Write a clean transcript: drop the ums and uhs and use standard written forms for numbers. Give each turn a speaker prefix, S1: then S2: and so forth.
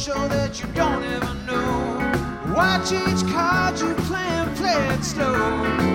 S1: show that you don't ever know. Watch each card you play and play it slow.